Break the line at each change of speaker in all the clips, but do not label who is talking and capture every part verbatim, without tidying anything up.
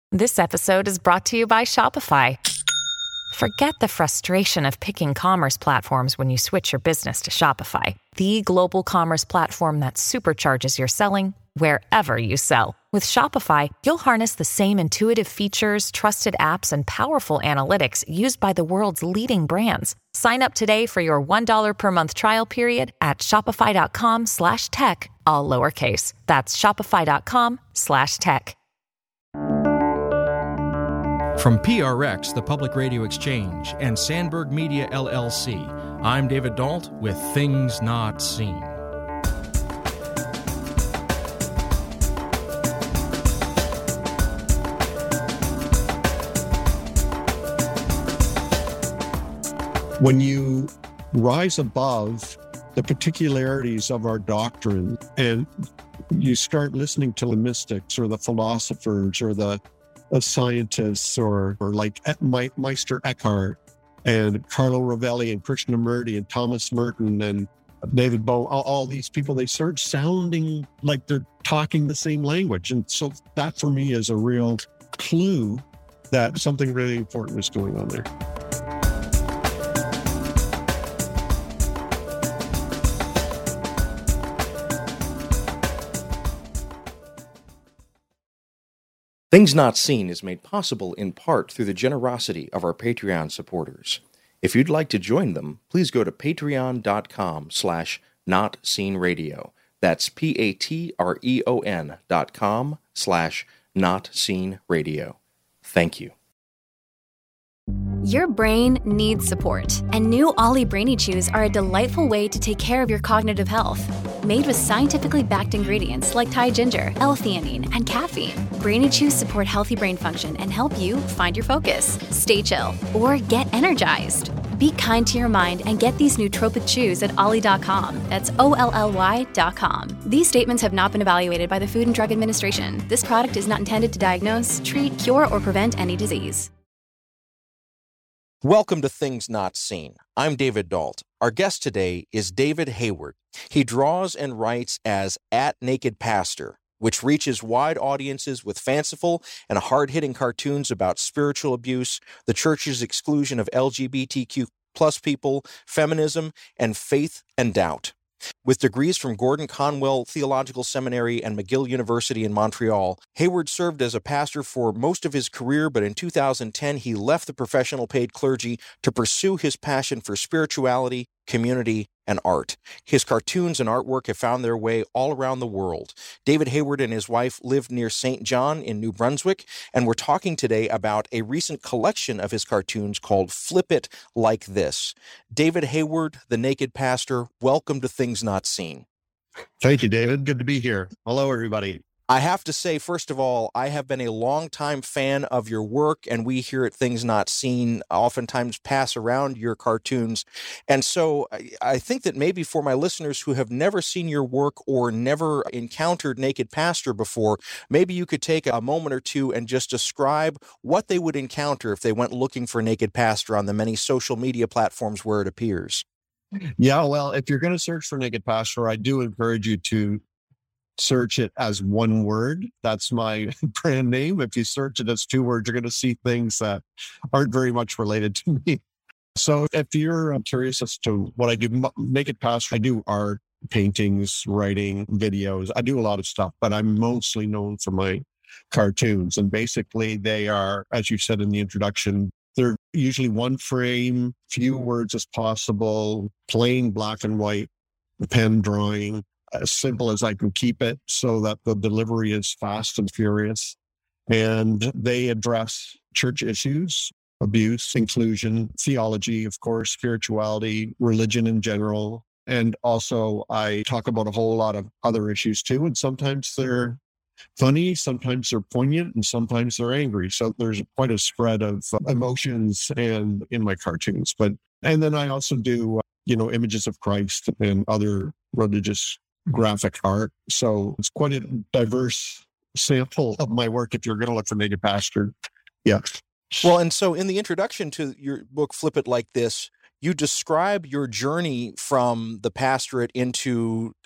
This episode is brought to you by Shopify. Forget the frustration of picking commerce platforms when you switch your business to Shopify, the global commerce platform that supercharges your selling wherever you sell. With Shopify, you'll harness the same intuitive features, trusted apps, and powerful analytics used by the world's leading brands. Sign up today for your one dollar per month trial period at shopify.com slash tech, all lowercase. That's shopify.com slash tech.
From P R X, the Public Radio Exchange, and Sandberg Media, L L C, I'm David Dault with Things Not Seen.
When you rise above the particularities of our doctrine and you start listening to the mystics or the philosophers or the of scientists or, or like Meister Eckhart and Carlo Rovelli and Krishnamurti and Thomas Merton and David Bohm, all, all these people, they start sounding like they're talking the same language. And so that for me is a real clue that something really important is going on there.
Things Not Seen is made possible in part through the generosity of our Patreon supporters. If you'd like to join them, please go to patreon.com slash notseenradio. That's P-A-T-R-E-O-N dot com slash notseenradio. Thank you.
Your brain needs support, and new Ollie Brainy Chews are a delightful way to take care of your cognitive health. Made with scientifically backed ingredients like Thai ginger, L-theanine, and caffeine, Brainy Chews support healthy brain function and help you find your focus, stay chill, or get energized. Be kind to your mind and get these nootropic chews at ollie dot com. That's O L L Y dot com. These statements have not been evaluated by the Food and Drug Administration. This product is not intended to diagnose, treat, cure, or prevent any disease.
Welcome to Things Not Seen. I'm David Dault. Our guest today is David Hayward. He draws and writes as at Naked Pastor, which reaches wide audiences with fanciful and hard-hitting cartoons about spiritual abuse, the church's exclusion of L G B T Q plus people, feminism, and faith and doubt. With degrees from Gordon Conwell Theological Seminary and McGill University in Montreal, Hayward served as a pastor for most of his career, but in two thousand ten he left the professional paid clergy to pursue his passion for spirituality, community, and art. His cartoons and artwork have found their way all around the world. David Hayward and his wife lived near Saint John in New Brunswick, and we're talking today about a recent collection of his cartoons called Flip It Like This. David Hayward, the Naked Pastor, welcome to Things Not Seen.
Thank you, David. Good to be here. Hello, everybody.
I have to say, first of all, I have been a longtime fan of your work, and we here at Things Not Seen oftentimes pass around your cartoons. And so I think that maybe for my listeners who have never seen your work or never encountered Naked Pastor before, maybe you could take a moment or two and just describe what they would encounter if they went looking for Naked Pastor on the many social media platforms where it appears.
Yeah, well, if you're going to search for Naked Pastor, I do encourage you to search it as one word. That's my brand name. If you search it as two words, you're going to see things that aren't very much related to me. So if you're curious as to what I do, Naked Pastor, I do art, paintings, writing, videos. I do a lot of stuff, but I'm mostly known for my cartoons. And basically they are, as you said in the introduction, they're usually one frame, few words as possible, plain black and white, pen drawing, as simple as I can keep it so that the delivery is fast and furious. And they address church issues, abuse, inclusion, theology, of course, spirituality, religion in general. And also I talk about a whole lot of other issues too. And sometimes they're funny, sometimes they're poignant, and sometimes they're angry. So there's quite a spread of emotions and in my cartoons. But and then I also do, you know, images of Christ and other religious graphic art. So it's quite a diverse sample of my work if you're going to look for Naked Pastor. Yeah.
Well, and so in the introduction to your book, Flip It Like This, you describe your journey from the pastorate into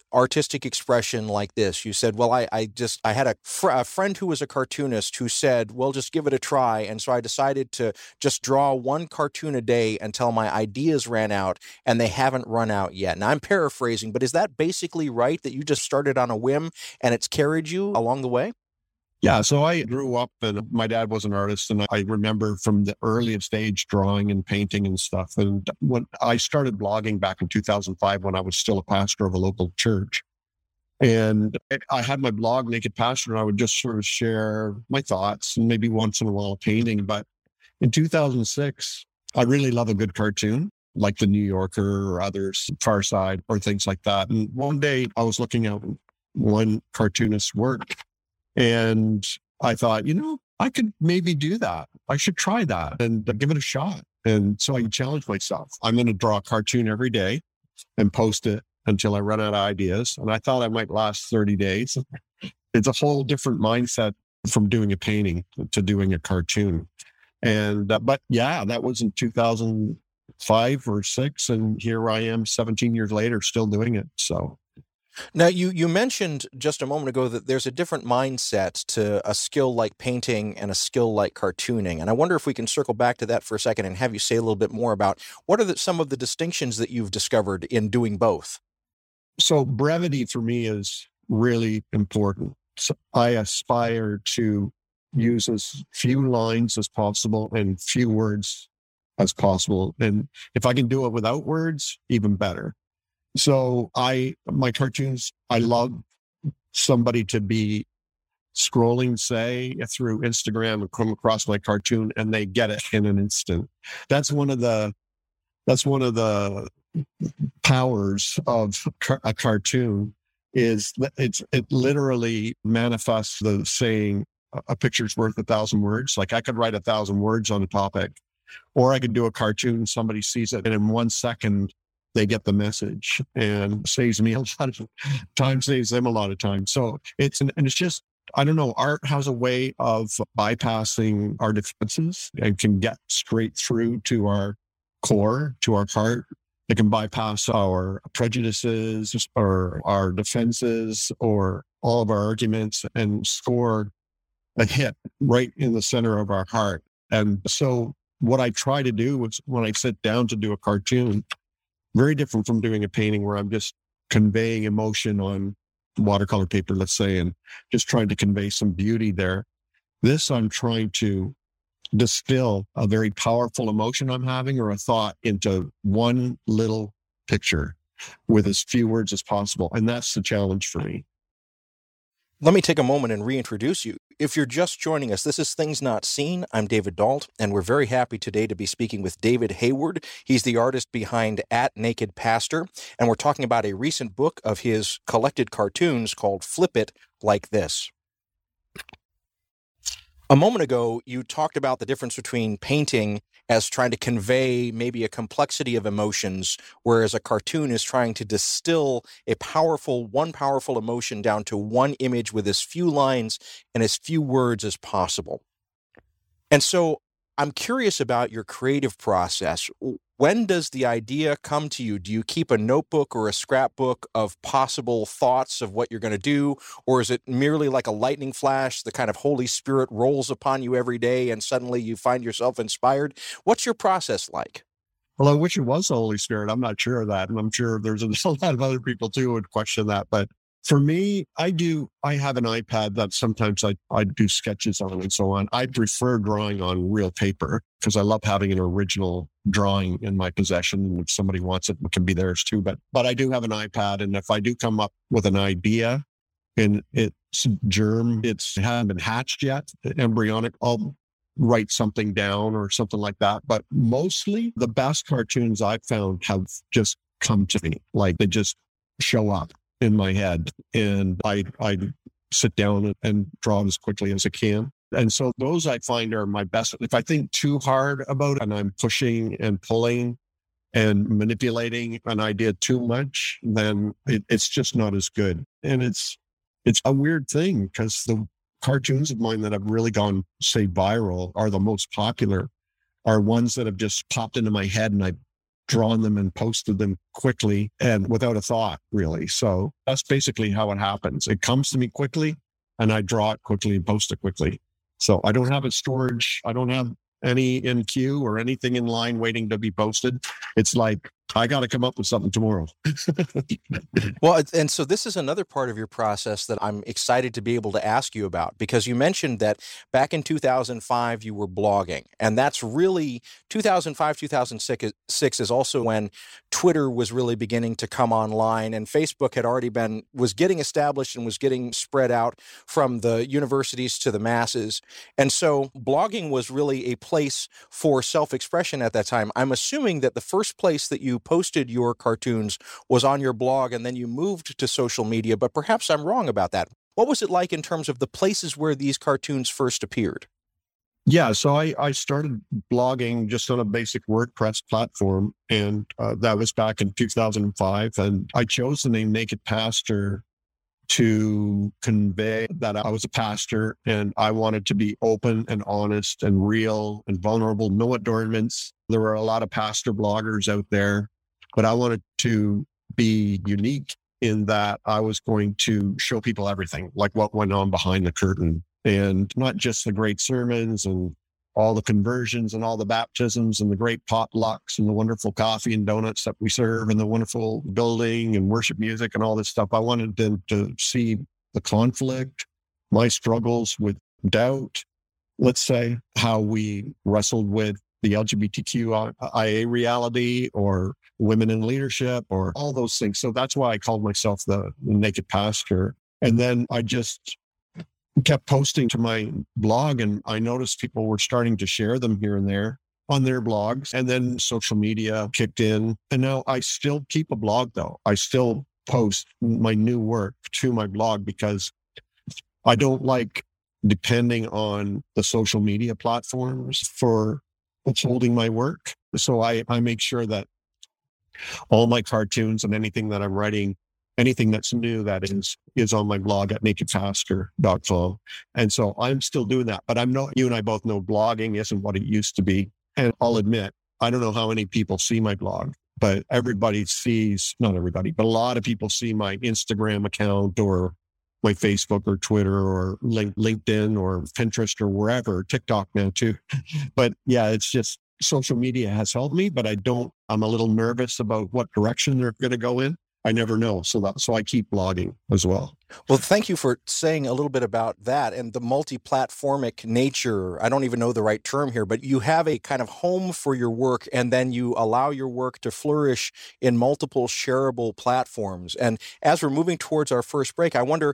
artistic expression like this. You said, well, I, I just, I had a, fr- a friend who was a cartoonist who said, well, just give it a try. And so I decided to just draw one cartoon a day until my ideas ran out, and they haven't run out yet. Now I'm paraphrasing, but is that basically right, that you just started on a whim and it's carried you along the way?
Yeah, so I grew up and my dad was an artist, and I remember from the earliest age drawing and painting and stuff. And when I started blogging back in two thousand five, when I was still a pastor of a local church, and I had my blog, Naked Pastor, and I would just sort of share my thoughts and maybe once in a while painting. But in two thousand six, I really love a good cartoon, like The New Yorker or others, Far Side or things like that. And one day I was looking at one cartoonist's work, and I thought, you know, I could maybe do that. I should try that and give it a shot. And so I challenged myself. I'm going to draw a cartoon every day and post it until I run out of ideas. And I thought I might last thirty days. It's a whole different mindset from doing a painting to doing a cartoon. And, uh, but yeah, that was in two thousand five or six. And here I am seventeen years later, still doing it. So.
Now, you, you mentioned just a moment ago that there's a different mindset to a skill like painting and a skill like cartooning. And I wonder if we can circle back to that for a second and have you say a little bit more about what are the, some of the distinctions that you've discovered in doing both?
So brevity for me is really important. So I aspire to use as few lines as possible and few words as possible. And if I can do it without words, even better. So I, my cartoons, I love somebody to be scrolling, say, through Instagram and come across my cartoon and they get it in an instant. That's one of the, that's one of the powers of a cartoon is it's, it literally manifests the saying, a picture's worth a thousand words. Like I could write a thousand words on a topic, or I could do a cartoon, somebody sees it, and in one second, they get the message, and saves me a lot of time, saves them a lot of time. So it's, and it's just, I don't know, art has a way of bypassing our defenses and can get straight through to our core, to our heart. It can bypass our prejudices or our defenses or all of our arguments and score a hit right in the center of our heart. And so what I try to do is when I sit down to do a cartoon, very different from doing a painting where I'm just conveying emotion on watercolor paper, let's say, and just trying to convey some beauty there. This, I'm trying to distill a very powerful emotion I'm having or a thought into one little picture with as few words as possible. And that's the challenge for me.
Let me take a moment and reintroduce you. If you're just joining us, this is Things Not Seen. I'm David Dalt, and we're very happy today to be speaking with David Hayward. He's the artist behind At Naked Pastor, and we're talking about a recent book of his collected cartoons called Flip It Like This. A moment ago, you talked about the difference between painting as trying to convey maybe a complexity of emotions, whereas a cartoon is trying to distill a powerful, one powerful emotion down to one image with as few lines and as few words as possible. And so I'm curious about your creative process. When does the idea come to you? Do you keep a notebook or a scrapbook of possible thoughts of what you're going to do? Or is it merely like a lightning flash, the kind of Holy Spirit rolls upon you every day and suddenly you find yourself inspired? What's your process like?
Well, I wish it was the Holy Spirit. I'm not sure of that. And I'm sure there's a lot of other people too who would question that. But for me, I do, I have an iPad that sometimes I, I do sketches on and so on. I prefer drawing on real paper because I love having an original drawing in my possession. And if somebody wants it, it can be theirs too. But, but I do have an iPad. And if I do come up with an idea and it's germ, it's it hasn't been hatched yet, embryonic, I'll write something down or something like that. But mostly the best cartoons I've found have just come to me. Like they just show up in my head, and I I sit down and draw as quickly as I can. And so those I find are my best. If I think too hard about it and I'm pushing and pulling and manipulating an idea too much, then it, it's just not as good. And it's it's a weird thing because the cartoons of mine that have really gone, say, viral are the most popular, are ones that have just popped into my head and I drawn them and posted them quickly and without a thought, really. So that's basically how it happens. It comes to me quickly and I draw it quickly and post it quickly. So I don't have a storage. I don't have any in queue or anything in line waiting to be posted. It's like, I got to come up with something tomorrow.
Well, and so this is another part of your process that I'm excited to be able to ask you about, because you mentioned that back in two thousand five, you were blogging. And that's really two thousand five, two thousand six is also when Twitter was really beginning to come online, and Facebook had already been, was getting established and was getting spread out from the universities to the masses. And so blogging was really a place for self-expression at that time. I'm assuming that the first place that you posted your cartoons was on your blog, and then you moved to social media, but perhaps I'm wrong about that. What was it like in terms of the places where these cartoons first appeared?
Yeah, so I, I started blogging just on a basic WordPress platform, and uh, that was back in two thousand five. And I chose the name Naked Pastor to convey that I was a pastor and I wanted to be open and honest and real and vulnerable, no adornments. There were a lot of pastor bloggers out there, but I wanted to be unique in that I was going to show people everything, like what went on behind the curtain, and not just the great sermons and all the conversions and all the baptisms and the great potlucks and the wonderful coffee and donuts that we serve and the wonderful building and worship music and all this stuff. I wanted them to see the conflict, my struggles with doubt, let's say, how we wrestled with the L G B T Q I A reality or women in leadership or all those things. So that's why I called myself the Naked Pastor. And then I just kept posting to my blog, and I noticed people were starting to share them here and there on their blogs. And then social media kicked in. And now I still keep a blog, though. I still post my new work to my blog because I don't like depending on the social media platforms for upholding my work. So I, I make sure that all my cartoons and anything that I'm writing, anything that's new, that is, is on my blog at naked pastor dot com. And so I'm still doing that, but I'm not, you and I both know blogging isn't what it used to be. And I'll admit, I don't know how many people see my blog, but everybody sees, not everybody, but a lot of people see my Instagram account or my Facebook or Twitter or LinkedIn or Pinterest or wherever, TikTok now too. But yeah, it's just social media has helped me, but I don't, I'm a little nervous about what direction they're going to go in. I never know. So that, so I keep blogging as well.
Well, thank you for saying a little bit about that and the multi-platformic nature. I don't even know the right term here, but you have a kind of home for your work, and then you allow your work to flourish in multiple shareable platforms. And as we're moving towards our first break, I wonder,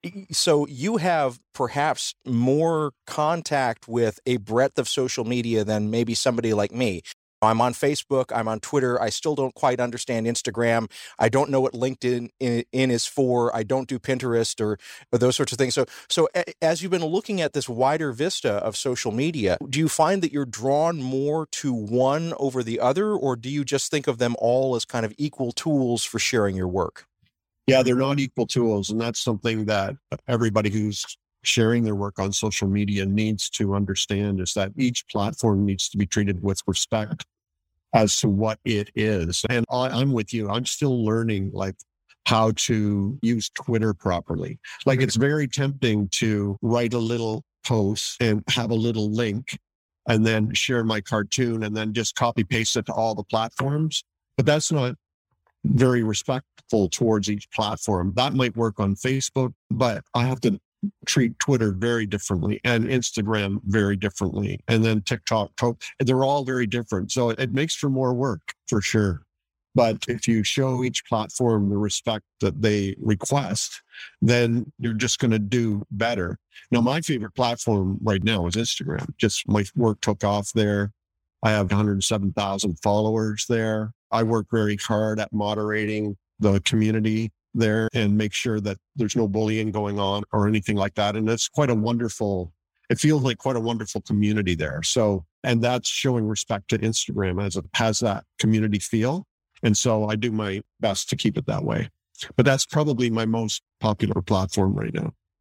so you have perhaps more contact with a breadth of social media than maybe somebody like me. I'm on Facebook, I'm on Twitter. I still don't quite understand Instagram. I don't know what LinkedIn in, in is for. I don't do Pinterest or, or those sorts of things. So, so as you've been looking at this wider vista of social media, do you find that you're drawn more to one over the other, or do you just think of them all as kind of equal tools for sharing your work?
Yeah, they're not equal tools. And that's something that everybody who's sharing their work on social media needs to understand, is that each platform needs to be treated with respect as to what it is. And I, I'm with you. I'm still learning like how to use Twitter properly. Like it's very tempting to write a little post and have a little link and then share my cartoon and then just copy paste it to all the platforms. But that's not very respectful towards each platform. That might work on Facebook, but I have to treat Twitter very differently and Instagram very differently. And then TikTok, they're all very different. So it makes for more work for sure. But if you show each platform the respect that they request, then you're just going to do better. Now, my favorite platform right now is Instagram. Just my work took off there. I have one hundred seven thousand followers there. I work very hard at moderating the community there and make sure that there's no bullying going on or anything like that. And it's quite a wonderful, it feels like quite a wonderful community there. So, and that's showing respect to Instagram as it has that community feel. And so I do my best to keep it that way. But that's probably my most popular platform right now.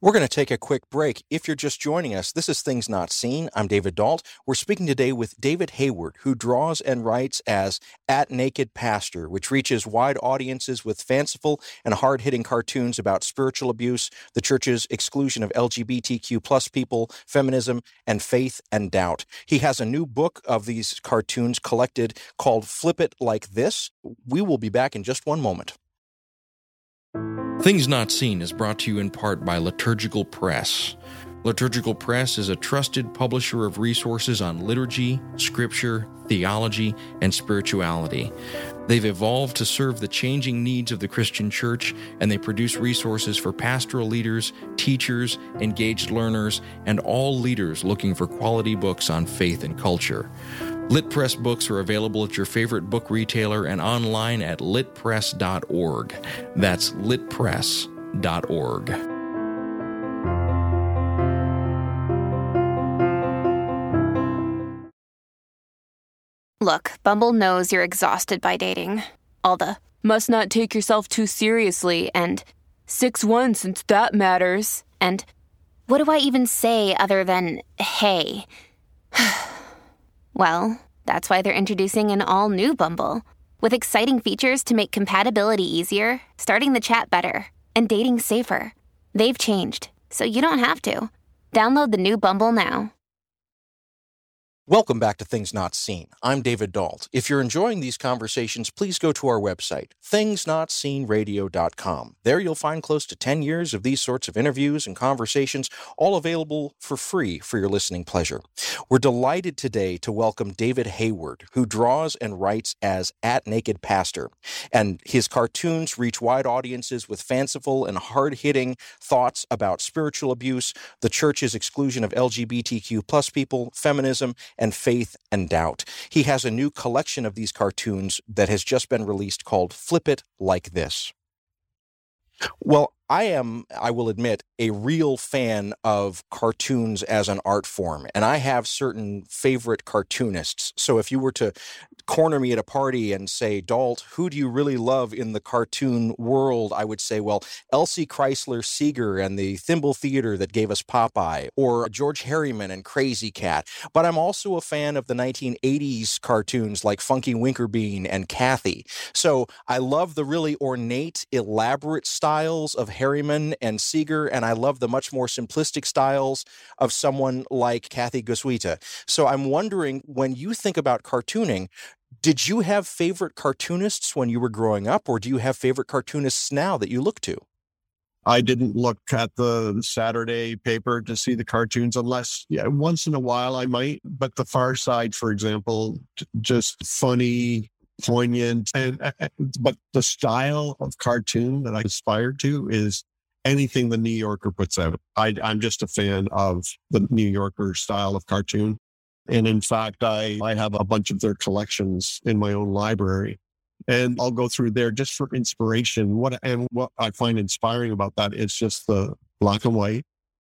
We're going to take a quick break. If you're just joining us, this is Things Not Seen. I'm David Dalt. We're speaking today with David Hayward, who draws and writes as At Naked Pastor, which reaches wide audiences with fanciful and hard-hitting cartoons about spiritual abuse, the church's exclusion of L G B T Q plus people, feminism, and faith and doubt. He has a new book of these cartoons collected called Flip It Like This. We will be back in just one moment.
Things Not Seen is brought to you in part by Liturgical Press. Liturgical Press is a trusted publisher of resources on liturgy, scripture, theology, and spirituality. They've evolved to serve the changing needs of the Christian church, and they produce resources for pastoral leaders, teachers, engaged learners, and all leaders looking for quality books on faith and culture. Lit Press books are available at your favorite book retailer and online at lit press dot org. That's lit press dot org.
Look, Bumble knows you're exhausted by dating. All the must not take yourself too seriously and six one since that matters. And what do I even say other than hey? Well, that's why they're introducing an all-new Bumble, with exciting features to make compatibility easier, starting the chat better, and dating safer. They've changed, so you don't have to. Download the new Bumble now.
Welcome back to Things Not Seen. I'm David Dalt. If you're enjoying these conversations, please go to our website, things not seen radio dot com. There you'll find close to ten years of these sorts of interviews and conversations, all available for free for your listening pleasure. We're delighted today to welcome David Hayward, who draws and writes as At Naked Pastor. And his cartoons reach wide audiences with fanciful and hard-hitting thoughts about spiritual abuse, the church's exclusion of L G B T Q plus people, feminism, and faith and doubt. He has a new collection of these cartoons that has just been released called Flip It Like This. Well, I am, I will admit, a real fan of cartoons as an art form, and I have certain favorite cartoonists. So if you were to corner me at a party and say, Dalt, who do you really love in the cartoon world? I would say, well, Elsie Chrysler Seeger and the Thimble Theater that gave us Popeye, or George Harriman and Crazy Cat. But I'm also a fan of the nineteen eighties cartoons like Funky Winkerbean and Kathy. So I love the really ornate, elaborate styles of Harriman and Seeger, and I love the much more simplistic styles of someone like Kathy Goswita. So I'm wondering, when you think about cartooning, did you have favorite cartoonists when you were growing up, or do you have favorite cartoonists now that you look to?
I didn't look at the Saturday paper to see the cartoons unless, yeah, once in a while I might. But The Far Side, for example, t- just funny, poignant. And uh, but the style of cartoon that I aspire to is anything the New Yorker puts out. I, I'm just a fan of the New Yorker style of cartoon. And in fact, I, I have a bunch of their collections in my own library, and I'll go through there just for inspiration. What and what I find inspiring about that is just the black and white,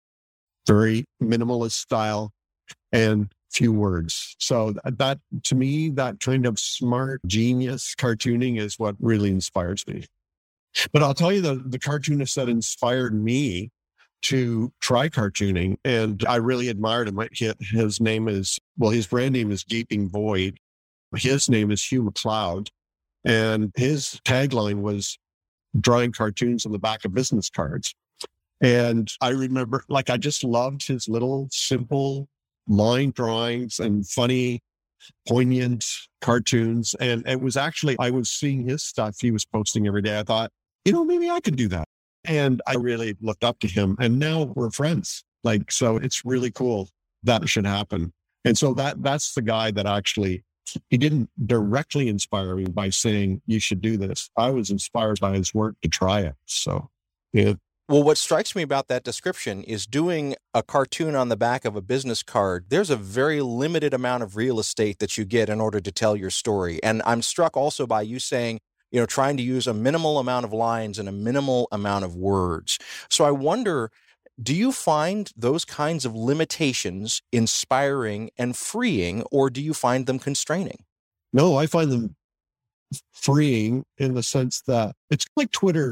very minimalist style, and few words. So that, to me, that kind of smart genius cartooning is what really inspires me. But I'll tell you, the, the cartoonist that inspired me to try cartooning, and I really admired him. His name is, well, his brand name is Gaping Void. His name is Hugh MacLeod. And his tagline was drawing cartoons on the back of business cards. And I remember, like, I just loved his little simple line drawings and funny, poignant cartoons. And it was actually, I was seeing his stuff he was posting every day. I thought, you know, maybe I could do that. And I really looked up to him, and now we're friends. Like, so it's really cool that should happen. And so that that's the guy that actually, he didn't directly inspire me by saying, you should do this. I was inspired by his work to try it. So, yeah.
Well, what strikes me about that description is doing a cartoon on the back of a business card. There's a very limited amount of real estate that you get in order to tell your story. And I'm struck also by you saying, you know, trying to use a minimal amount of lines and a minimal amount of words. So I wonder, do you find those kinds of limitations inspiring and freeing, or do you find them constraining?
No, I find them freeing in the sense that it's like Twitter.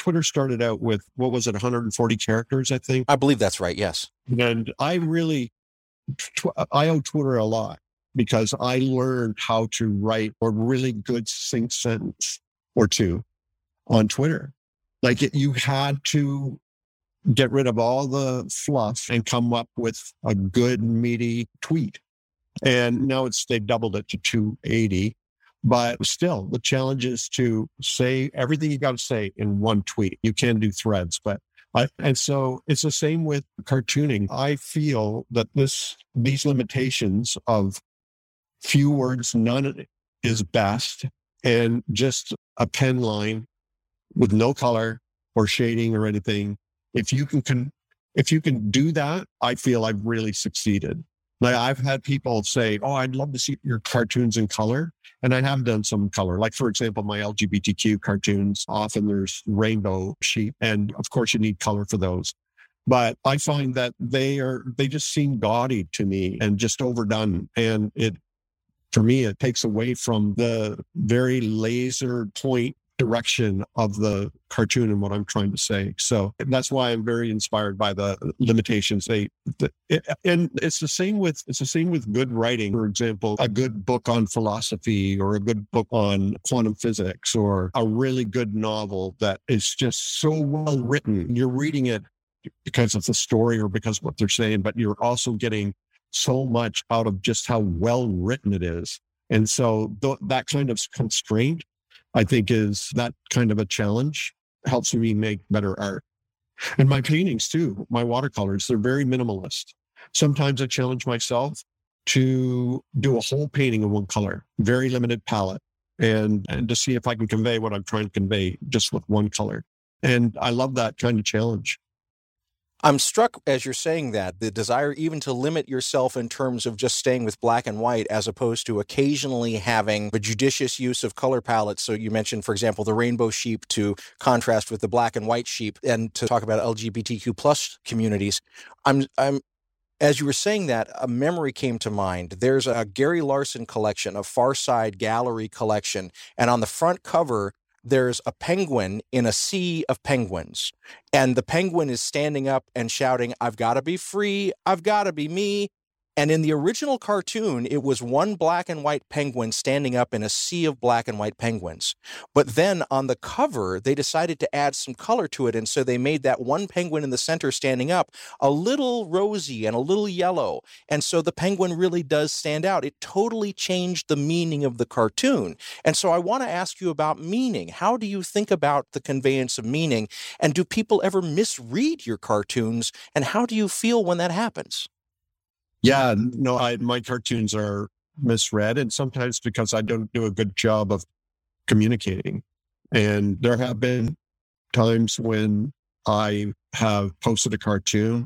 Twitter started out with, what was it, one hundred forty characters, I think?
I believe that's right, yes.
And I really, tw- I owe Twitter a lot because I learned how to write a really good succinct sentence or two on Twitter. Like it, you had to get rid of all the fluff and come up with a good meaty tweet. And now it's, they've doubled it to two eighty. But still, the challenge is to say everything you got to say in one tweet. You can do threads, but I, and so it's the same with cartooning. I feel that this, these limitations of few words, none is best, and just a pen line with no color or shading or anything. If you can, can if you can do that, I feel I've really succeeded. Like I've had people say, "Oh, I'd love to see your cartoons in color." And I have done some color. Like, for example, my L G B T Q cartoons, often there's rainbow sheep. And of course, you need color for those. But I find that they are, they just seem gaudy to me and just overdone. And it, for me, it takes away from the very laser point direction of the cartoon and what I'm trying to say. So that's why I'm very inspired by the limitations. They, the, it, and it's the same with, it's the same with good writing. For example, a good book on philosophy or a good book on quantum physics or a really good novel that is just so well written. You're reading it because of the story or because of what they're saying, but you're also getting so much out of just how well written it is. And so th- that kind of constraint, I think, is that kind of a challenge, helps me make better art. And my paintings too, my watercolors, they're very minimalist. Sometimes I challenge myself to do a whole painting in one color, very limited palette, and, and to see if I can convey what I'm trying to convey just with one color. And I love that kind of challenge.
I'm struck as you're saying that, the desire even to limit yourself in terms of just staying with black and white as opposed to occasionally having a judicious use of color palettes. So you mentioned, for example, the rainbow sheep to contrast with the black and white sheep, and to talk about L G B T Q plus communities. I'm, I'm, as you were saying that, a memory came to mind. There's a Gary Larson collection, a Far Side Gallery collection, and on the front cover, there's a penguin in a sea of penguins. And the penguin is standing up and shouting, "I've got to be free. I've got to be me." And in the original cartoon, it was one black and white penguin standing up in a sea of black and white penguins. But then on the cover, they decided to add some color to it. And so they made that one penguin in the center standing up a little rosy and a little yellow. And so the penguin really does stand out. It totally changed the meaning of the cartoon. And so I want to ask you about meaning. How do you think about the conveyance of meaning? And do people ever misread your cartoons? And how do you feel when that happens?
Yeah, no, I, my cartoons are misread, and sometimes because I don't do a good job of communicating. And there have been times when I have posted a cartoon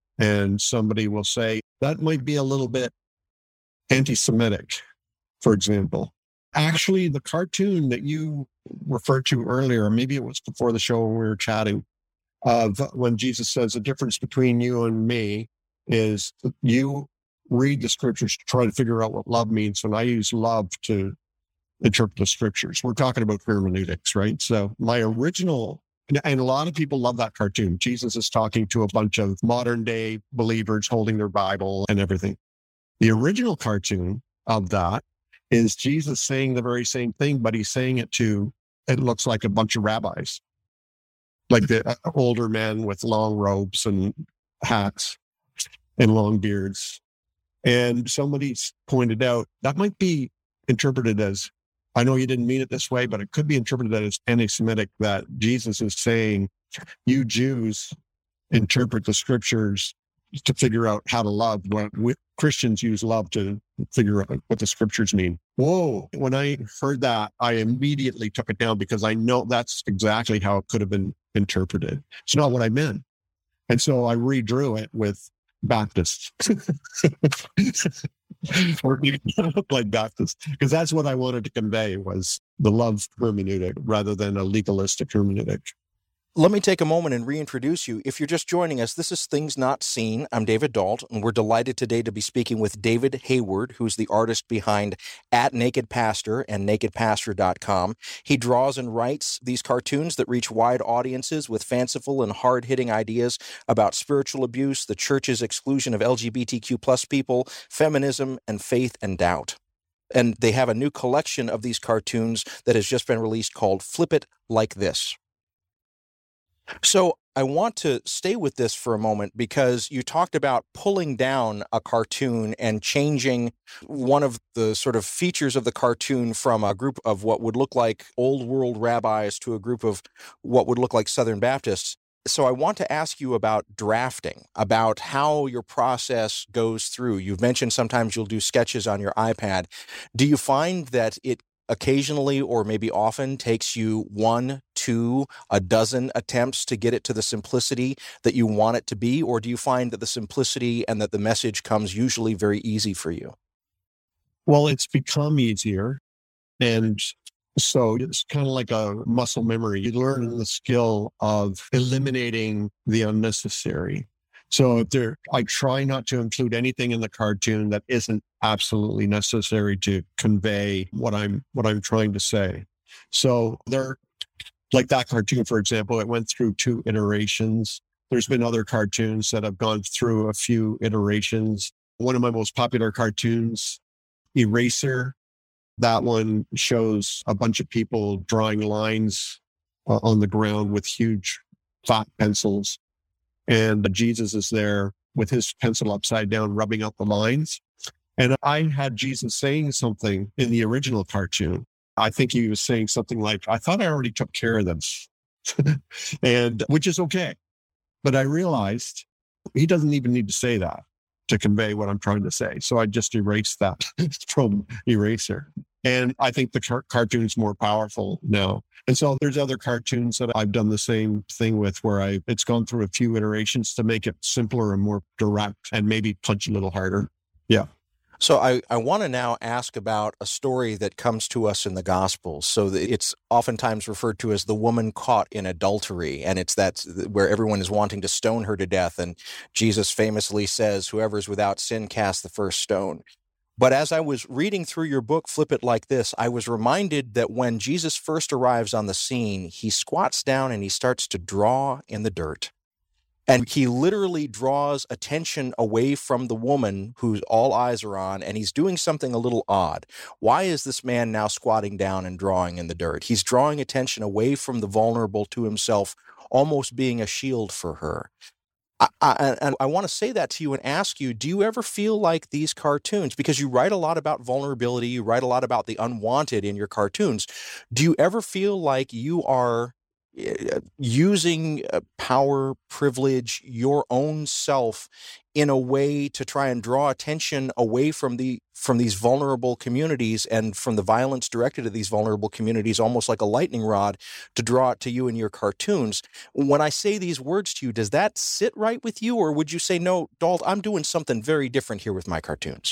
and somebody will say, that might be a little bit anti-Semitic, for example. Actually, the cartoon that you referred to earlier, maybe it was before the show when we were chatting, of when Jesus says the difference between you and me is you read the scriptures to try to figure out what love means, and I use love to interpret the scriptures. We're talking about hermeneutics, right? So my original, and a lot of people love that cartoon. Jesus is talking to a bunch of modern day believers holding their Bible and everything. The original cartoon of that is Jesus saying the very same thing, but he's saying it to, it looks like a bunch of rabbis, like the older men with long robes and hats and long beards. And somebody pointed out that might be interpreted as, I know you didn't mean it this way, but it could be interpreted as anti-Semitic, that Jesus is saying, you Jews interpret the scriptures to figure out how to love. When Christians use love to figure out what the scriptures mean. Whoa. When I heard that, I immediately took it down because I know that's exactly how it could have been interpreted. It's not what I meant. And so I redrew it with Baptists. Or like Baptists, because that's what I wanted to convey, was the love hermeneutic rather than a legalistic hermeneutic.
Let me take a moment and reintroduce you. If you're just joining us, this is Things Not Seen. I'm David Dalt, and we're delighted today to be speaking with David Hayward, who's the artist behind At Naked Pastor and naked pastor dot com. He draws and writes these cartoons that reach wide audiences with fanciful and hard-hitting ideas about spiritual abuse, the church's exclusion of L G B T Q plus people, feminism, and faith and doubt. And they have a new collection of these cartoons that has just been released called Flip It Like This. So I want to stay with this for a moment because you talked about pulling down a cartoon and changing one of the sort of features of the cartoon from a group of what would look like old world rabbis to a group of what would look like Southern Baptists. So I want to ask you about drafting, about how your process goes through. You've mentioned sometimes you'll do sketches on your iPad. Do you find that it occasionally or maybe often takes you one, two, a dozen attempts to get it to the simplicity that you want it to be? Or do you find that the simplicity and that the message comes usually very easy for you?
Well, it's become easier. And so it's kind of like a muscle memory. You learn the skill of eliminating the unnecessary. So if there, I try not to include anything in the cartoon that isn't absolutely necessary to convey what I'm what I'm trying to say. So there, like that cartoon, for example, it went through two iterations. There's been other cartoons that have gone through a few iterations. One of my most popular cartoons, Eraser, that one shows a bunch of people drawing lines uh, on the ground with huge fat pencils. And Jesus is there with his pencil upside down, rubbing out the lines. And I had Jesus saying something in the original cartoon. I think he was saying something like, I thought I already took care of this, and which is okay. But I realized he doesn't even need to say that to convey what I'm trying to say. So I just erased that from Eraser. And I think the car- cartoon's more powerful now. And so there's other cartoons that I've done the same thing with where I it's gone through a few iterations to make it simpler and more direct and maybe punch a little harder. Yeah.
So I, I want to now ask about a story that comes to us in the Gospels. So it's oftentimes referred to as the woman caught in adultery, and it's that where everyone is wanting to stone her to death. And Jesus famously says, whoever's without sin cast the first stone. But as I was reading through your book, Flip It Like This, I was reminded that when Jesus first arrives on the scene, he squats down and he starts to draw in the dirt. And he literally draws attention away from the woman who all eyes are on, and he's doing something a little odd. Why is this man now squatting down and drawing in the dirt? He's drawing attention away from the vulnerable to himself, almost being a shield for her. I, I, and I want to say that to you and ask you, do you ever feel like these cartoons, because you write a lot about vulnerability, you write a lot about the unwanted in your cartoons, do you ever feel like you are using power, privilege, your own self in a way to try and draw attention away from the from these vulnerable communities and from the violence directed at these vulnerable communities, almost like a lightning rod, to draw it to you in your cartoons? When I say these words to you, does that sit right with you? Or would you say, no, Dalt, I'm doing something very different here with my cartoons?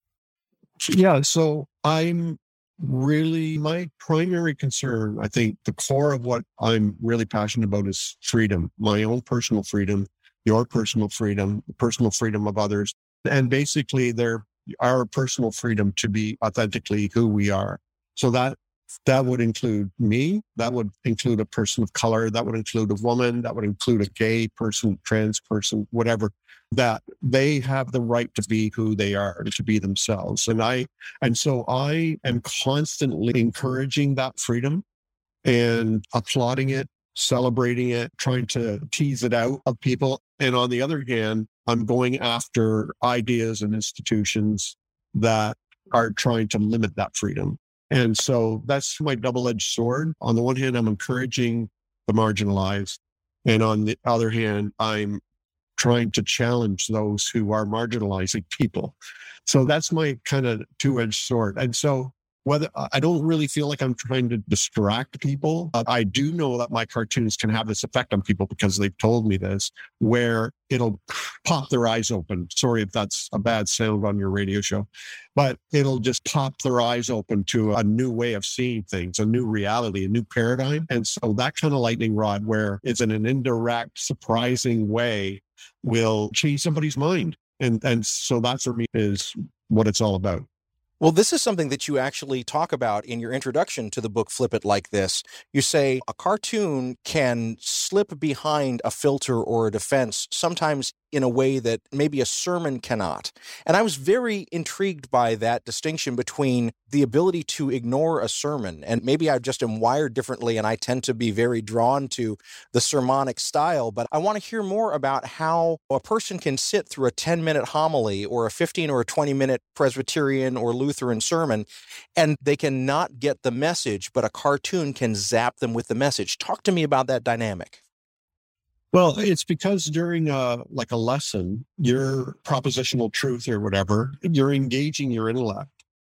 Yeah, so I'm really, my primary concern, I think the core of what I'm really passionate about is freedom, my own personal freedom, your personal freedom, the personal freedom of others, and basically there our personal freedom to be authentically who we are. So that that would include me, that would include a person of color, that would include a woman, that would include a gay person, trans person, whatever, that they have the right to be who they are, to be themselves. And I, and so I am constantly encouraging that freedom and applauding it, celebrating it, trying to tease it out of people. And on the other hand, I'm going after ideas and institutions that are trying to limit that freedom. And so that's my double-edged sword. On the one hand, I'm encouraging the marginalized. And on the other hand, I'm trying to challenge those who are marginalizing people. So that's my kind of two-edged sword. And so whether I don't really feel like I'm trying to distract people. Uh, I do know that my cartoons can have this effect on people because they've told me this, where it'll pop their eyes open. Sorry if that's a bad sound on your radio show, but it'll just pop their eyes open to a new way of seeing things, a new reality, a new paradigm. And so that kind of lightning rod, where it's in an indirect, surprising way, will change somebody's mind. And, and so that's for me is what it's all about.
Well, this is something that you actually talk about in your introduction to the book, Flip It Like This. You say a cartoon can slip behind a filter or a defense, sometimes in a way that maybe a sermon cannot. And I was very intrigued by that distinction between the ability to ignore a sermon, and maybe I just am wired differently and I tend to be very drawn to the sermonic style, but I want to hear more about how a person can sit through a ten-minute homily or a fifteen or a twenty-minute Presbyterian or Lutheran sermon, and they can not get the message, but a cartoon can zap them with the message. Talk to me about that dynamic.
Well, it's because during a, like a lesson, your propositional truth or whatever, you're engaging your intellect.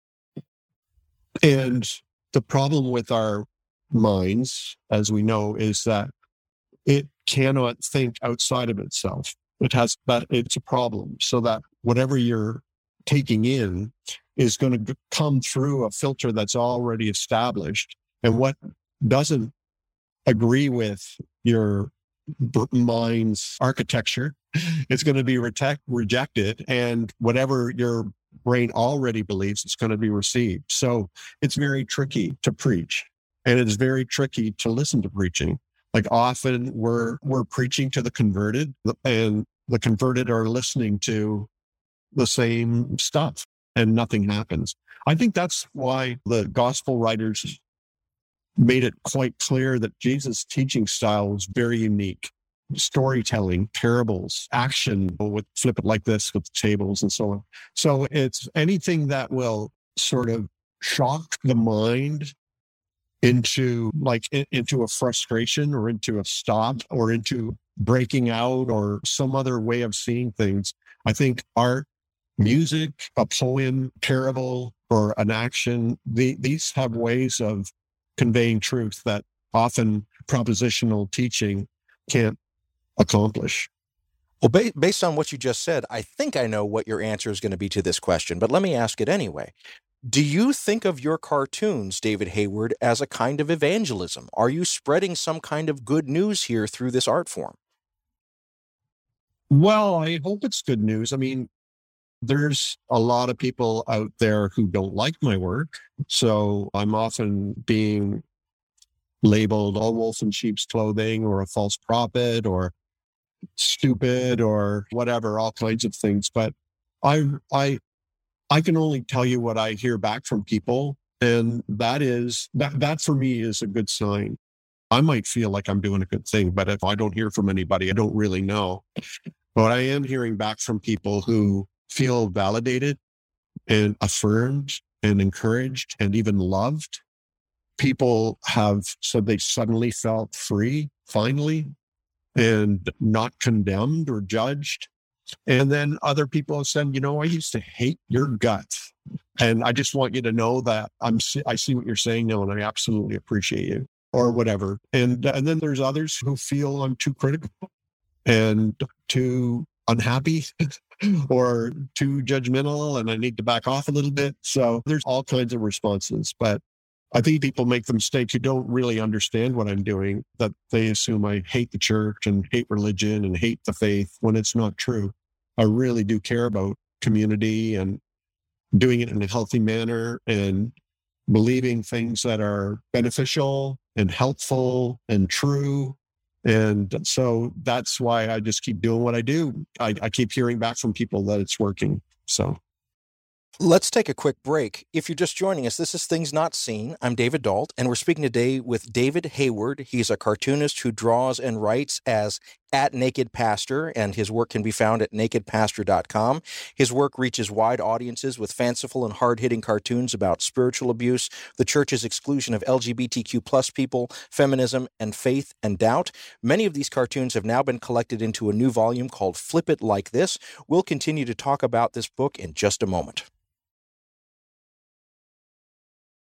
And the problem with our minds, as we know, is that it cannot think outside of itself. It has, but it's a problem. So that whatever you're taking in is going to come through a filter that's already established. And what doesn't agree with your mind's architecture, it's going to be rete- rejected, and whatever your brain already believes, it's going to be received. So it's very tricky to preach, and it's very tricky to listen to preaching. Like often we're we're preaching to the converted, and the converted are listening to the same stuff, and nothing happens. I think that's why the gospel writers made it quite clear that Jesus' teaching style was very unique. Storytelling, parables, action, with Flip It Like This with tables and so on. So it's anything that will sort of shock the mind into like in, into a frustration or into a stop or into breaking out or some other way of seeing things. I think art, music, a poem, parable, or an action, the, these have ways of conveying truth that often propositional teaching can't accomplish.
Well, ba- based on what you just said, I think I know what your answer is going to be to this question, but let me ask it anyway. Do you think of your cartoons, David Hayward, as a kind of evangelism? Are you spreading some kind of good news here through this art form?
Well, I hope it's good news. I mean, there's a lot of people out there who don't like my work. So I'm often being labeled all wolf in sheep's clothing or a false prophet or stupid or whatever, all kinds of things. But I, I, I can only tell you what I hear back from people. And that is, that, that for me is a good sign. I might feel like I'm doing a good thing, but if I don't hear from anybody, I don't really know. But I am hearing back from people who feel validated and affirmed and encouraged and even loved. People have said they suddenly felt free, finally, and not condemned or judged. And then other people have said, you know, I used to hate your guts. And I just want you to know that I'm, I see what you're saying now, and I absolutely appreciate you, or whatever. And, and then there's others who feel I'm too critical and too unhappy or too judgmental, and I need to back off a little bit. So there's all kinds of responses. But I think people make the mistake who don't really understand what I'm doing, that they assume I hate the church and hate religion and hate the faith, when it's not true. I really do care about community and doing it in a healthy manner and believing things that are beneficial and helpful and true. And so that's why I just keep doing what I do. I, I keep hearing back from people that it's working. So
let's take a quick break. If you're just joining us, this is Things Not Seen. I'm David Dalt, and we're speaking today with David Hayward. He's a cartoonist who draws and writes as at Naked Pastor, and his work can be found at naked pastor dot com. His work reaches wide audiences with fanciful and hard-hitting cartoons about spiritual abuse, the church's exclusion of L G B T Q plus people, feminism, and faith and doubt. Many of these cartoons have now been collected into a new volume called Flip It Like This. We'll continue to talk about this book in just a moment.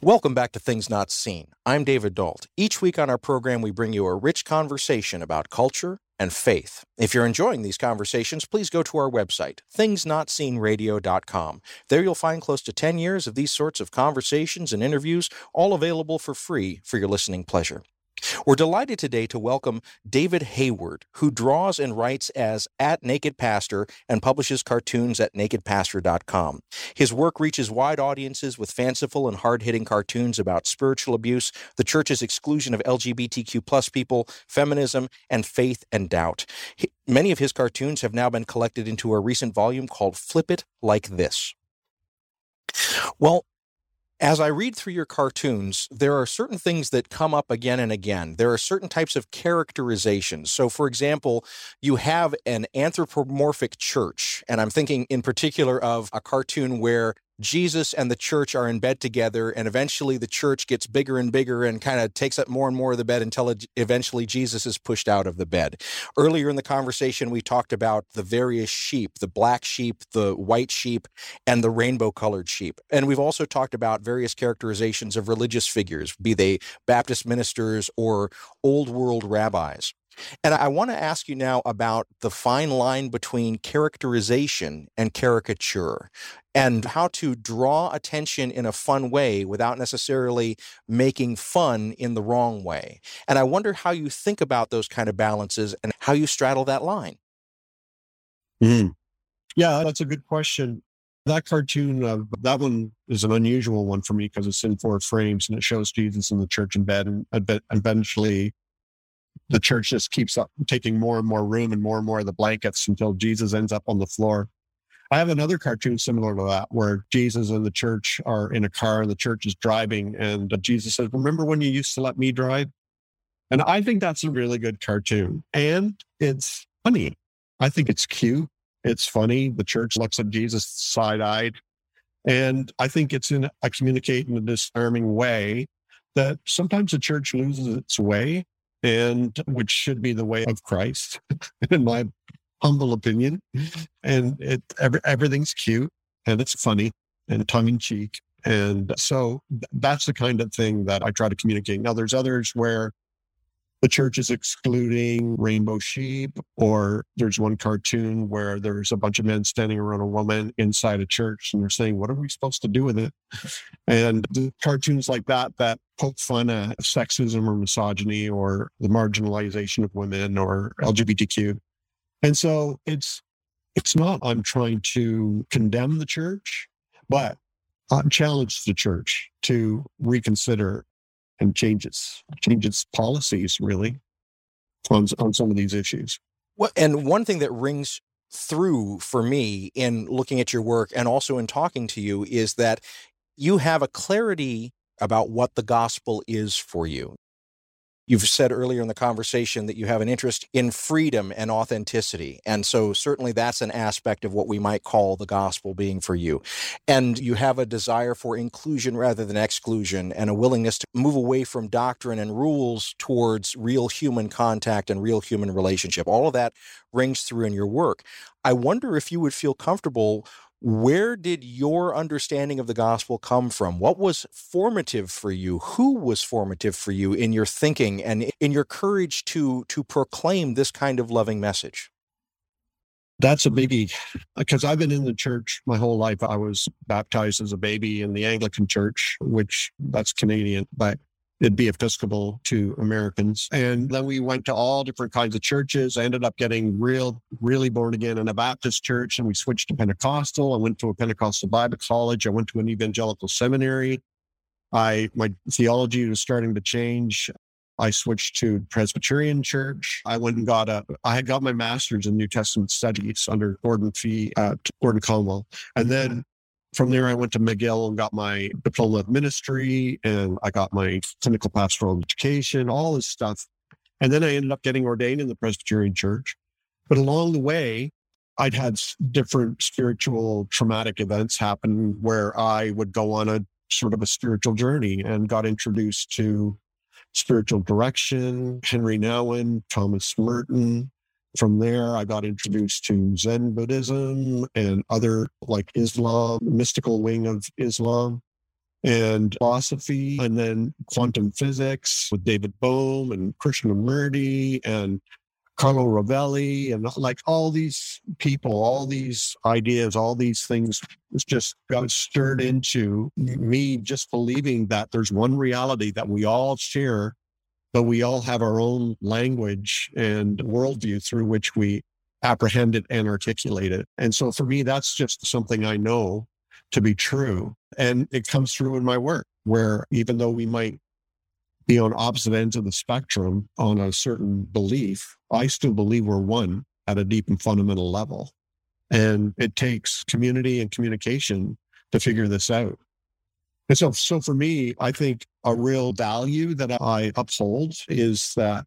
Welcome back to Things Not Seen. I'm David Dalt. Each week on our program, we bring you a rich conversation about culture and faith. If you're enjoying these conversations, please go to our website, things not seen radio dot com. There you'll find close to ten years of these sorts of conversations and interviews, all available for free for your listening pleasure. We're delighted today to welcome David Hayward, who draws and writes as at Naked Pastor and publishes cartoons at naked pastor dot com. His work reaches wide audiences with fanciful and hard-hitting cartoons about spiritual abuse, the church's exclusion of L G B T Q plus people, feminism, and faith and doubt. He, many of his cartoons have now been collected into a recent volume called Flip It Like This. Well, as I read through your cartoons, there are certain things that come up again and again. There are certain types of characterizations. So, for example, you have an anthropomorphic church, and I'm thinking in particular of a cartoon where Jesus and the church are in bed together, and eventually the church gets bigger and bigger and kind of takes up more and more of the bed until it, eventually Jesus is pushed out of the bed. Earlier in the conversation, we talked about the various sheep, the black sheep, the white sheep, and the rainbow-colored sheep. And we've also talked about various characterizations of religious figures, be they Baptist ministers or old world rabbis. And I want to ask you now about the fine line between characterization and caricature, and how to draw attention in a fun way without necessarily making fun in the wrong way. And I wonder how you think about those kind of balances and how you straddle that line.
Mm. Yeah, that's a good question. That cartoon, uh, that one is an unusual one for me because it's in four frames and it shows Jesus in the church in bed, and eventually the church just keeps up taking more and more room and more and more of the blankets until Jesus ends up on the floor. I have another cartoon similar to that where Jesus and the church are in a car and the church is driving, and Jesus says, "Remember when you used to let me drive?" And I think that's a really good cartoon. And it's funny. I think it's cute. It's funny. The church looks at Jesus side-eyed. And I think it's in a communicate in a disarming way that sometimes the church loses its way, and which should be the way of Christ, in my humble opinion. And it every, everything's cute and it's funny and tongue-in-cheek. And so that's the kind of thing that I try to communicate. Now, there's others where the church is excluding rainbow sheep, or there's one cartoon where there's a bunch of men standing around a woman inside a church and they're saying, "What are we supposed to do with it?" And the cartoons like that, that poke fun at sexism or misogyny or the marginalization of women or L G B T Q. And so it's, it's not, I'm trying to condemn the church, but I challenge the church to reconsider and change its, change its policies, really, on, on some of these issues.
Well, and one thing that rings through for me in looking at your work and also in talking to you is that you have a clarity about what the gospel is for you. You've said earlier in the conversation that you have an interest in freedom and authenticity. And so certainly that's an aspect of what we might call the gospel being for you. And you have a desire for inclusion rather than exclusion, and a willingness to move away from doctrine and rules towards real human contact and real human relationship. All of that rings through in your work. I wonder if you would feel comfortable. Where did your understanding of the gospel come from? What was formative for you? Who was formative for you in your thinking and in your courage to, to proclaim this kind of loving message?
That's a biggie, because I've been in the church my whole life. I was baptized as a baby in the Anglican church, which that's Canadian, but it'd be Episcopal to Americans. And then we went to all different kinds of churches. I ended up getting real, really born again in a Baptist church, and we switched to Pentecostal. I went to a Pentecostal Bible college. I went to an evangelical seminary. I, my theology was starting to change. I switched to Presbyterian church. I went and got a, I had got my master's in New Testament studies under Gordon Fee at Gordon Conwell. And then from there, I went to McGill and got my diploma of ministry, and I got my clinical pastoral education, all this stuff. And then I ended up getting ordained in the Presbyterian church. But along the way, I'd had different spiritual traumatic events happen where I would go on a sort of a spiritual journey and got introduced to spiritual direction, Henry Nouwen, Thomas Merton. From there, I got introduced to Zen Buddhism and other like Islam, mystical wing of Islam. and philosophy, and then quantum physics with David Bohm and Krishnamurti and Carlo Rovelli, and like all these people, all these ideas, all these things just got stirred into me just believing that there's one reality that we all share, but we all have our own language and worldview through which we apprehend it and articulate it. And so for me, that's just something I know to be true. And it comes through in my work, where even though we might be on opposite ends of the spectrum on a certain belief, I still believe we're one at a deep and fundamental level. And it takes community and communication to figure this out. And so, so for me, I think a real value that I uphold is that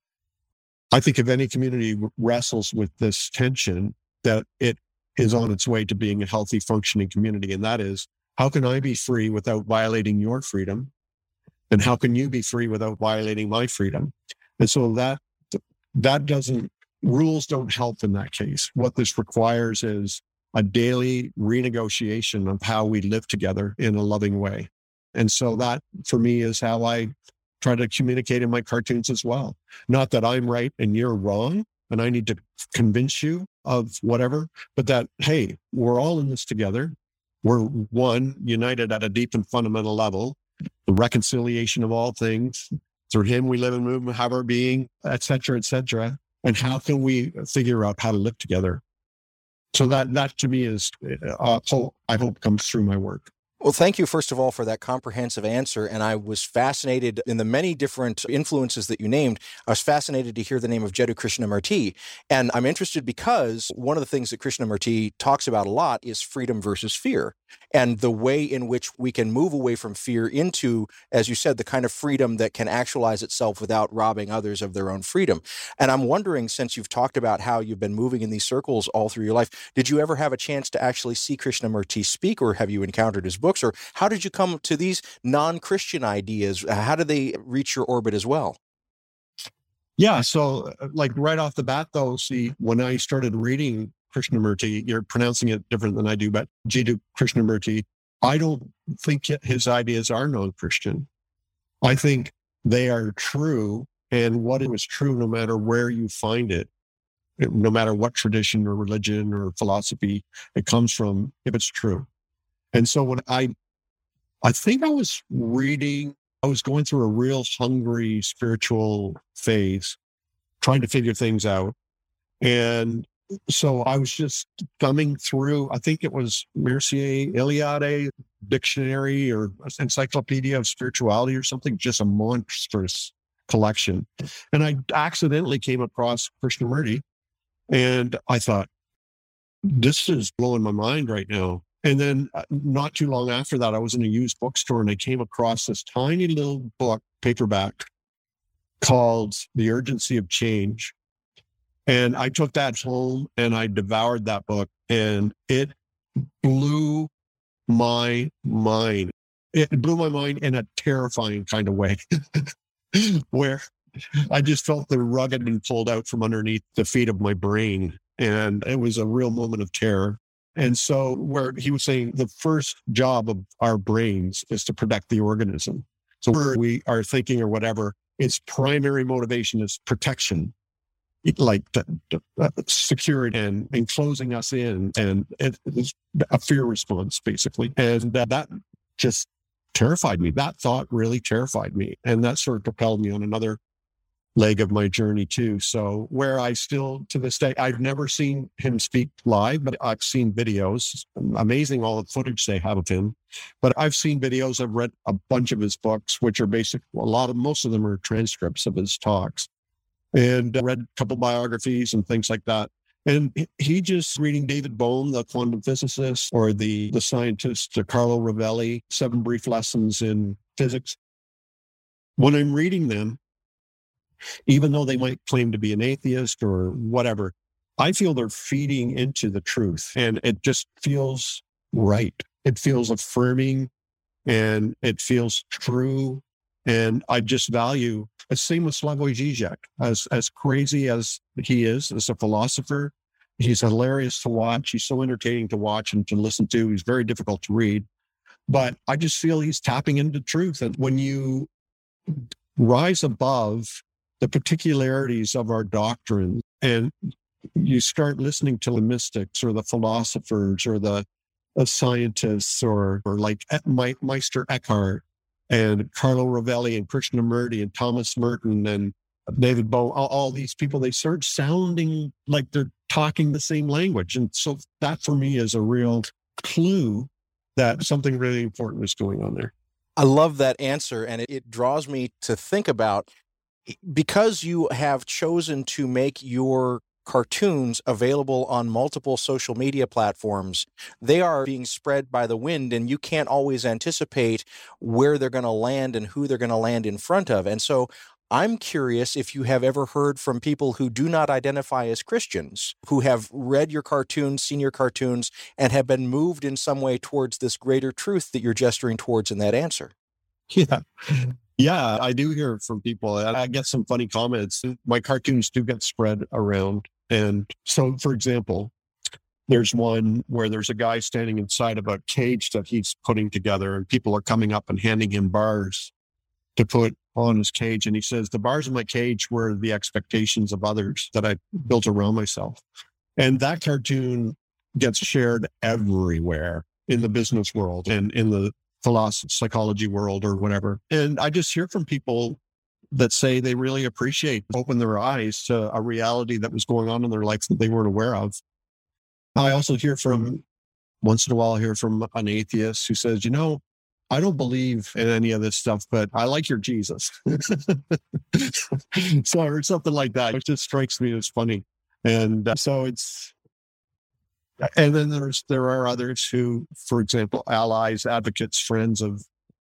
I think if any community wrestles with this tension, that it is on its way to being a healthy, functioning community. And that is, how can I be free without violating your freedom? And how can you be free without violating my freedom? And so that that doesn't, rules don't help in that case. What this requires is a daily renegotiation of how we live together in a loving way. And so that, for me, is how I try to communicate in my cartoons as well. Not that I'm right and you're wrong, and I need to convince you of whatever, but that, hey, we're all in this together. We're one, united at a deep and fundamental level. The reconciliation of all things. Through him, we live and move and have our being, et cetera, et cetera. And how can we figure out how to live together? So that, that to me is, uh, hope, I hope comes through my work.
Well, thank you, first of all, for that comprehensive answer. And I was fascinated in the many different influences that you named. I was fascinated to hear the name of Jiddu Krishnamurti. And I'm interested because one of the things that Krishnamurti talks about a lot is freedom versus fear, and the way in which we can move away from fear into, as you said, the kind of freedom that can actualize itself without robbing others of their own freedom. And I'm wondering, since you've talked about how you've been moving in these circles all through your life, did you ever have a chance to actually see Krishnamurti speak, or have you encountered his book? Or how did you come to these non-Christian ideas? How did they reach your orbit as well?
Yeah, so like right off the bat, though, see, when I started reading Krishnamurti, you're pronouncing it different than I do, but Jiddu Krishnamurti, I don't think his ideas are non-Christian. I think they are true, and what was true no matter where you find it, no matter what tradition or religion or philosophy it comes from, if it's true. And so when I, I think I was reading, I was going through a real hungry spiritual phase, trying to figure things out. And so I was just thumbing through, I think it was Mircea Eliade Dictionary or Encyclopedia of Spirituality or something, just a monstrous collection. And I accidentally came across Krishnamurti, and I thought, this is blowing my mind right now. And then uh, not too long after that, I was in a used bookstore and I came across this tiny little book, paperback, called The Urgency of Change. And I took that home and I devoured that book, and it blew my mind. It blew my mind in a terrifying kind of way, where I just felt the rug had been pulled out from underneath the feet of my brain. And it was a real moment of terror. And so where he was saying the first job of our brains is to protect the organism. So where we are thinking or whatever, its primary motivation is protection, like the, the, uh, security and, and closing us in. And it, it's a fear response, basically. And uh, that just terrified me. That thought really terrified me. And that sort of propelled me on another leg of my journey too. So where I still, to this day, I've never seen him speak live, but I've seen videos. Amazing all the footage they have of him. But I've seen videos, I've read a bunch of his books, which are basic, a lot of, most of them are transcripts of his talks, and read a couple biographies and things like that. And he just reading David Bohm, the quantum physicist, or the, the scientist, Carlo Rovelli, Seven Brief Lessons in Physics. When I'm reading them, even though they might claim to be an atheist or whatever, I feel they're feeding into the truth, and it just feels right. It feels affirming, and it feels true. And I just value, the same with Slavoj Žižek, as, as crazy as he is as a philosopher. He's hilarious to watch. He's so entertaining to watch and to listen to. He's very difficult to read. But I just feel he's tapping into truth. And when you rise above the particularities of our doctrine and you start listening to the mystics or the philosophers or the, the scientists or, or like Meister Eckhart and Carlo Rovelli and Krishnamurti and Thomas Merton and David Bohm, all, all these people, they start sounding like they're talking the same language. And so that for me is a real clue that something really important is going on there.
I love that answer. And it, it draws me to think about, because you have chosen to make your cartoons available on multiple social media platforms, they are being spread by the wind, and you can't always anticipate where they're going to land and who they're going to land in front of. And so I'm curious if you have ever heard from people who do not identify as Christians, who have read your cartoons, seen your cartoons, and have been moved in some way towards this greater truth that you're gesturing towards in that answer.
Yeah. Yeah, I do hear from people. I get some funny comments. My cartoons do get spread around. And so, for example, there's one where there's a guy standing inside of a cage that he's putting together, and people are coming up and handing him bars to put on his cage. And he says, the bars in my cage were the expectations of others that I built around myself. And that cartoon gets shared everywhere in the business world and in the philosophy, psychology world or whatever. And I just hear from people that say they really appreciate, open their eyes to a reality that was going on in their life that they weren't aware of. I also hear from, once in a while, I hear from an atheist who says, you know, I don't believe in any of this stuff, but I like your Jesus. So I heard something like that. It just strikes me as funny. And uh, so it's, and then there's, there are others who, for example, allies, advocates, friends of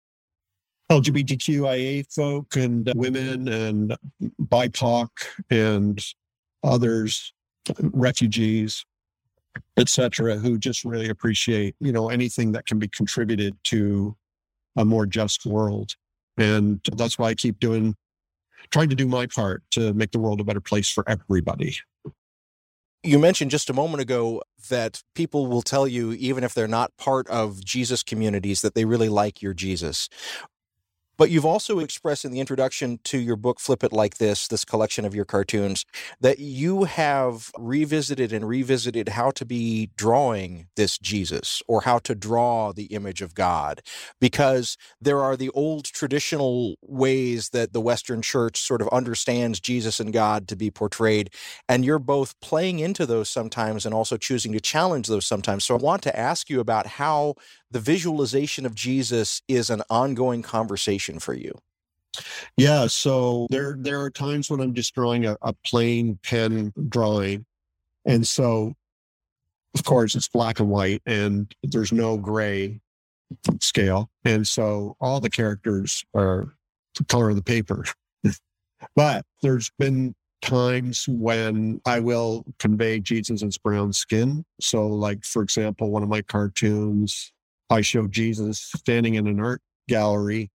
L G B T Q I A folk and uh, women and B I P O C and others, refugees, et cetera, who just really appreciate, you know, anything that can be contributed to a more just world. And that's why I keep doing, trying to do my part to make the world a better place for everybody.
You mentioned just a moment ago that people will tell you, even if they're not part of Jesus communities, that they really like your Jesus. But you've also expressed in the introduction to your book, Flip It Like This, this collection of your cartoons, that you have revisited and revisited how to be drawing this Jesus or how to draw the image of God, because there are the old traditional ways that the Western church sort of understands Jesus and God to be portrayed. And you're both playing into those sometimes and also choosing to challenge those sometimes. So I want to ask you about how the visualization of Jesus is an ongoing conversation for you.
Yeah, so there there are times when I'm just drawing a, a plain pen drawing. And so, of course, it's black and white and there's no gray scale. And so all the characters are the color of the paper. But there's been times when I will convey Jesus' brown skin. So like, for example, one of my cartoons, I show Jesus standing in an art gallery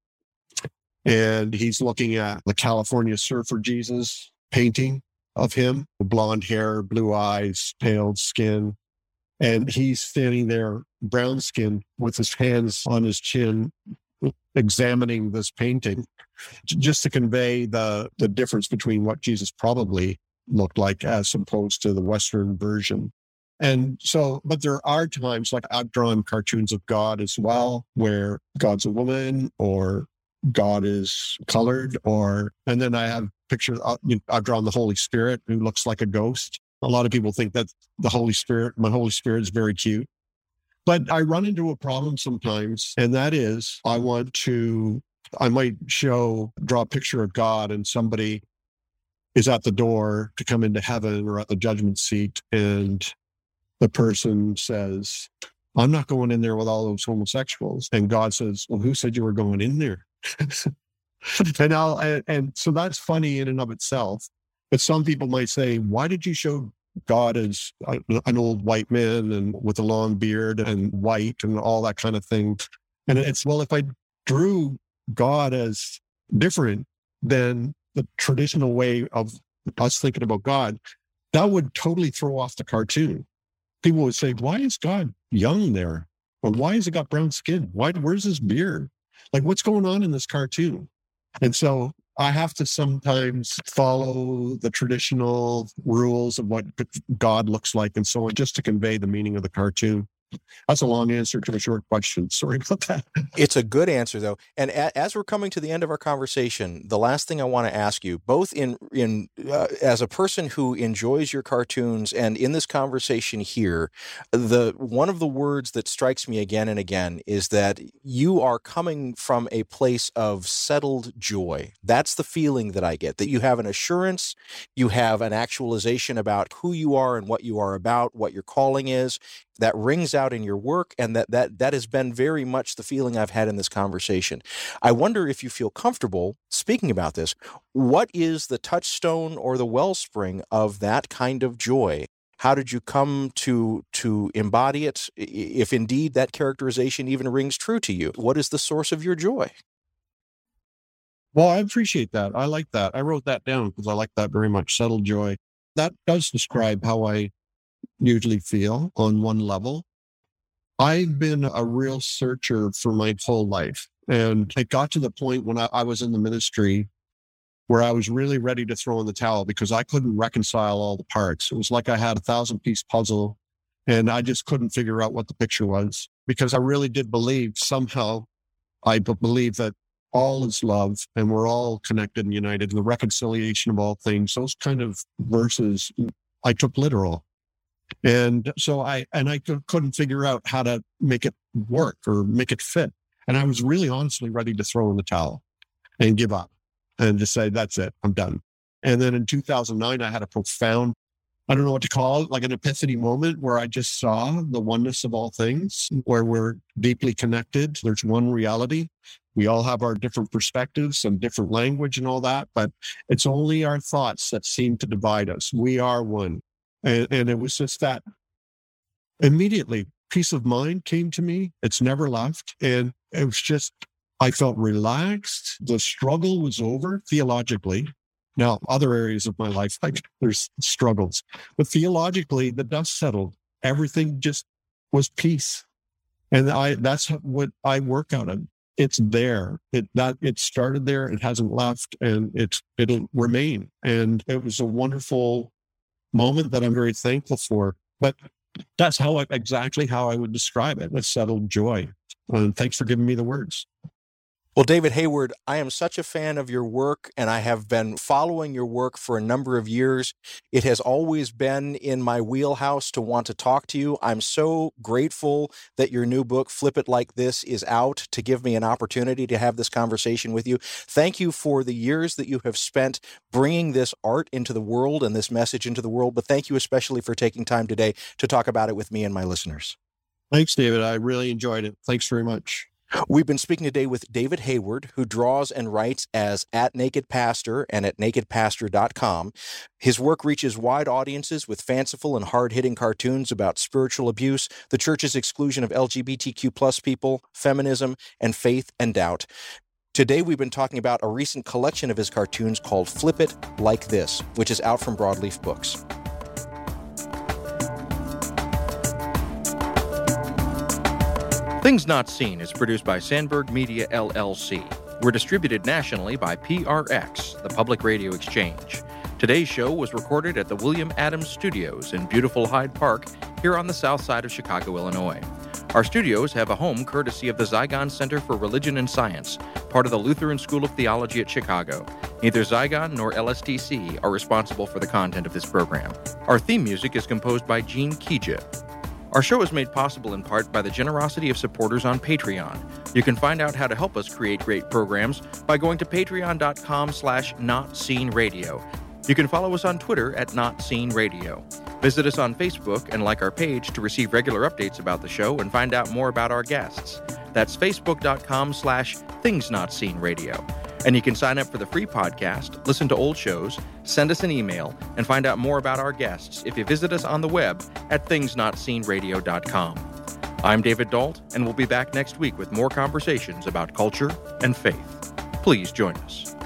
and he's looking at the California Surfer Jesus painting of him, blonde hair, blue eyes, pale skin. And he's standing there, brown skin, with his hands on his chin, examining this painting, just to convey the, the difference between what Jesus probably looked like as opposed to the Western version. And so, but there are times, like I've drawn cartoons of God as well, where God's a woman or God is colored, or, and then I have pictures, I've drawn the Holy Spirit who looks like a ghost. A lot of people think that the Holy Spirit, my Holy Spirit is very cute. But I run into a problem sometimes, and that is I want to, I might show, draw a picture of God and somebody is at the door to come into heaven or at the judgment seat, and the person says, I'm not going in there with all those homosexuals. And God says, well, who said you were going in there? and, I'll, and, and so that's funny in and of itself. But some people might say, why did you show God as a, an old white man and with a long beard and white and all that kind of thing? And it's, well, if I drew God as different than the traditional way of us thinking about God, that would totally throw off the cartoon. People would say, why is God young there? Well, why has it got brown skin? Why, where's his beard? Like, what's going on in this cartoon? And so I have to sometimes follow the traditional rules of what God looks like and so on, just to convey the meaning of the cartoon. That's a long answer to a short question. Sorry about that.
It's a good answer, though. And a- as we're coming to the end of our conversation, the last thing I want to ask you, both in in uh, as a person who enjoys your cartoons and in this conversation here, the one of the words that strikes me again and again is that you are coming from a place of settled joy. That's the feeling that I get, that you have an assurance, you have an actualization about who you are and what you are about, what your calling is. That rings out in your work, and that, that that has been very much the feeling I've had in this conversation. I wonder if you feel comfortable speaking about this. What is the touchstone or the wellspring of that kind of joy? How did you come to to embody it, if indeed that characterization even rings true to you? What is the source of your joy?
Well, I appreciate that. I like that. I wrote that down because I like that very much. Settled joy. That does describe how I usually feel on one level. I've been a real searcher for my whole life. And it got to the point when I, I was in the ministry where I was really ready to throw in the towel because I couldn't reconcile all the parts. It was like I had a thousand piece puzzle and I just couldn't figure out what the picture was, because I really did believe somehow, I believe that all is love and we're all connected and united in the reconciliation of all things. Those kind of verses I took literal. And so I, and I couldn't figure out how to make it work or make it fit. And I was really honestly ready to throw in the towel and give up and just say, that's it, I'm done. And then in two thousand nine, I had a profound, I don't know what to call it, like an epiphany moment where I just saw the oneness of all things, where we're deeply connected. There's one reality. We all have our different perspectives and different language and all that, but it's only our thoughts that seem to divide us. We are one. And, and it was just that immediately peace of mind came to me. It's never left. And it was just, I felt relaxed. The struggle was over theologically. Now, other areas of my life, like there's struggles, but theologically, the dust settled. Everything just was peace. And I, that's what I work out of. It's there. It, that, it started there. It hasn't left, and it's, it'll remain. And it was a wonderful moment that I'm very thankful for. But that's how I, exactly how I would describe it, a settled joy. And thanks for giving me the words.
Well, David Hayward, I am such a fan of your work, and I have been following your work for a number of years. It has always been in my wheelhouse to want to talk to you. I'm so grateful that your new book, Flip It Like This, is out to give me an opportunity to have this conversation with you. Thank you for the years that you have spent bringing this art into the world and this message into the world, but thank you especially for taking time today to talk about it with me and my listeners.
Thanks, David. I really enjoyed it. Thanks very much.
We've been speaking today with David Hayward, who draws and writes as at Naked Pastor and at naked pastor dot com. His work reaches wide audiences with fanciful and hard-hitting cartoons about spiritual abuse, the church's exclusion of L G B T Q plus people, feminism, and faith and doubt. Today, we've been talking about a recent collection of his cartoons called Flip It Like This, which is out from Broadleaf Books. Things Not Seen is produced by Sandberg Media, L L C. We're distributed nationally by P R X, the Public Radio Exchange. Today's show was recorded at the William Adams Studios in beautiful Hyde Park, here on the south side of Chicago, Illinois. Our studios have a home courtesy of the Zygon Center for Religion and Science, part of the Lutheran School of Theology at Chicago. Neither Zygon nor L S T C are responsible for the content of this program. Our theme music is composed by Gene Kija. Our show is made possible in part by the generosity of supporters on Patreon. You can find out how to help us create great programs by going to patreon.com slash notseenradio. You can follow us on Twitter at notseenradio. Visit us on Facebook and like our page to receive regular updates about the show and find out more about our guests. That's facebook.com slash thingsnotseenradio. And you can sign up for the free podcast, listen to old shows, send us an email, and find out more about our guests if you visit us on the web at things not seen radio dot com. I'm David Dalt, and we'll be back next week with more conversations about culture and faith. Please join us.